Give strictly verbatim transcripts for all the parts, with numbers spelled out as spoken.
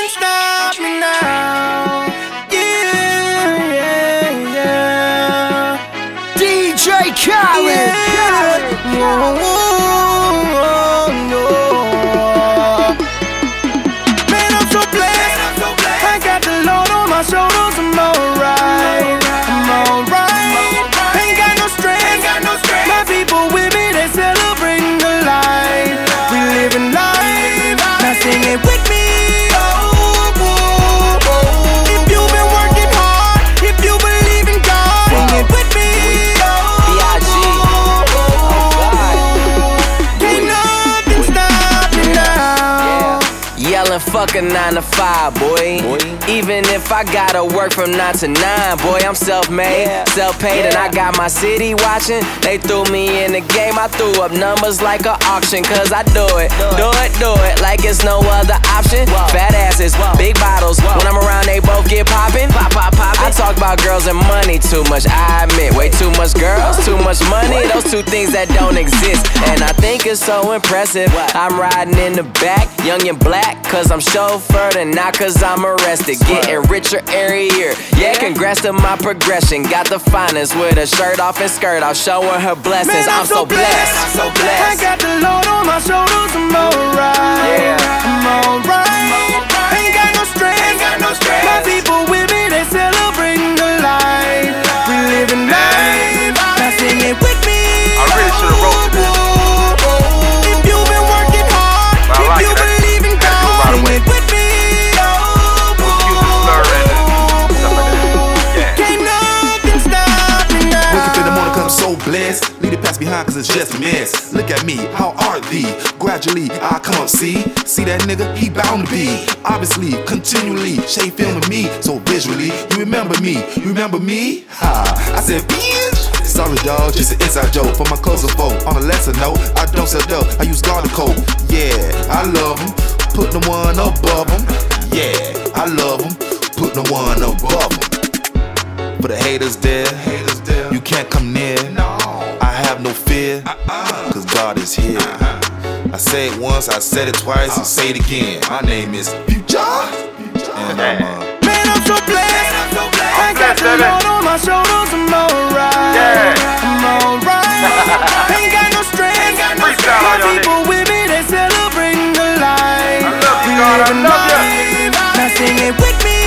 nothing stop me now. Yeah, yeah, yeah. D J Khaled. Yeah. Whoa, whoa, whoa. Man, I'm so blessed. I got the Lord on my shoulders. I'm alright. I'm alright. Ain't got no stress. My people with me, they celebrating the life. We living life. Now sing it with me. Oh, oh, oh. If you've been working hard, if you believe in God, sing it with me. Oh, oh, oh. Can't nothing stop me now. Yelling fuck a nine to five, boy. boy. Even if I gotta work from nine to nine, boy, I'm self-made, yeah. self-paid, yeah. and I got my city watching. They threw me in the game, I threw up numbers like an auction, cause I do it, do it, do it, like it's no other option. Whoa. Fat asses, Whoa. big bottles, Whoa. when I'm around they both get poppin'. Pop, pop, poppin'. I talk about girls and money too much, I admit, way too much girls, too much money, those two things that don't exist. And I think it's so impressive, I'm riding in the back, young and black, cause I'm chauffeured and not cause I'm arrested. Getting richer every year. Yeah, congrats to my progression. Got the finest with a shirt off and skirt off, showing her blessings. Man, I'm, I'm so blessed. I'm so blessed. I got the Lord on my shoulders. I'm alright. Yeah. I'm alright. Ain't got no stress. Ain't got no stress. My people with me, they celebrating the life. We living life. Now sing it with me. I really should've wrote this. If you've been working hard, I if like you it. believe in God, sing it with me. So blessed, leave the past behind cause it's just a mess. Look at me, how are thee? Gradually, I come up, see? See that nigga? He bound to be. Obviously, continually, Shay filming me. So visually, you remember me? You remember me? Ha, I said, bitch. Sorry, y'all, just an inside joke for my closer folk. On a lesser note, I don't sell dope, I use garden coat. Yeah, I love them, put the one above them. Yeah, I love them, put the one above them. For the haters there, haters there, you can't come near. No. I have no fear, uh-uh. cause God is here. Uh-huh. I say it once, I said it twice, and say it again. My name is Future, and I'm uh, man, I'm so blessed. I'm so blessed. I got the Lord on my shoulders. I'm alright. Yeah. I'm alright. Ain't got no stress. Ain't got no stress. My people with me, they celebrating the life. I love you, we God. I living love life. you. Now sing it with me.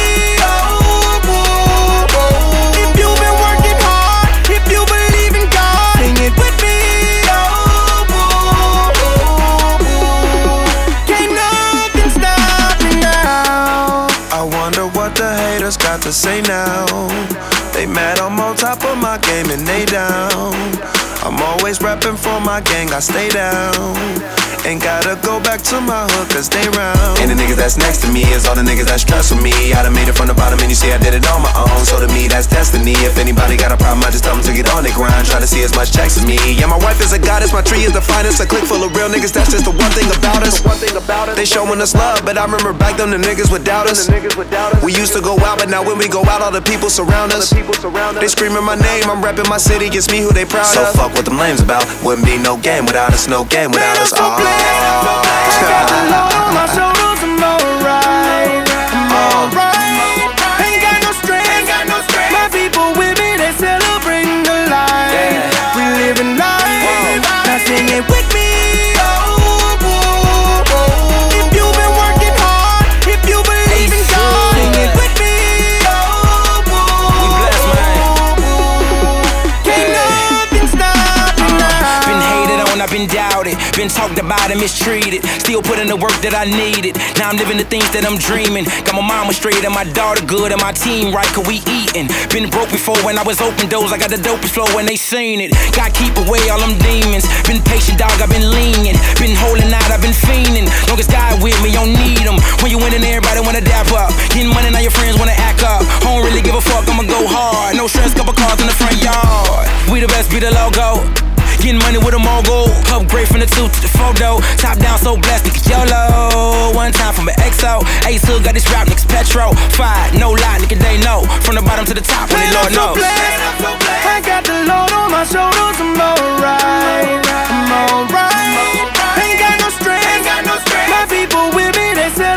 Got to say now, they mad I'm on top of my game and they down. I'm always rapping for my gang, I stay down. Ain't gotta go back to my hood cause they round. And the niggas that's next to me is all the niggas that stress with me. I done made it from the bottom and you see I did it on my own. So to me that's destiny. If anybody got a problem I just tell them to get on the grind. Try to see as much checks as me. Yeah, my wife is a goddess, my tree is the finest. A clique full of real niggas, that's just the one thing about us. One thing about us. They showing us love, but I remember back then the niggas would doubt us. We used to go out, but now when we go out all the people surround us. They screaming my name, I'm repping my city, it's me who they proud so of. So fuck what them lames about. Wouldn't be no game without us, no game without man, us. I'm so blessed. I got the Lord on my shoulders. I'm alright. I'm alright. Ain't got no stress. Ain't got no stress. My people with me, they celebrating the life. Yeah. We living life. Now sing it with me. Oh, oh, oh. If you've been working hard, if you believe in God, sing it with me. Oh, oh, we blessed, man. Can't nothing stop me now. Been hated on, I've been doubted, been talked about and mistreated. Still put in the work that I needed. Now I'm living the things that I'm dreaming. Got my mama straight and my daughter good and my team right, cause we eatin'. Been broke before when I was open doors. I got the dopest flow when they seen it. God keep away all them demons. Been patient, dog, I've been lenient. Been holding out, I've been fiending. Long as God with me, you don't need them. When you winning, everybody wanna dap up. Getting money, now your friends wanna act up. I don't really give a fuck, I'ma go hard. No stress, couple cars in the front yard. We the best, be the logo. Getting money with a mogul. Upgrade from the two to the photo. Top down, so blessed, nigga YOLO. One time from an X O. Ace Hood got this rap, niggas Petro. Five, no lie, nigga, they know. From the bottom to the top, when they Lord knows. I got the Lord on my shoulders, I'm alright. I'm alright. Ain't got no stress. My people with me, they say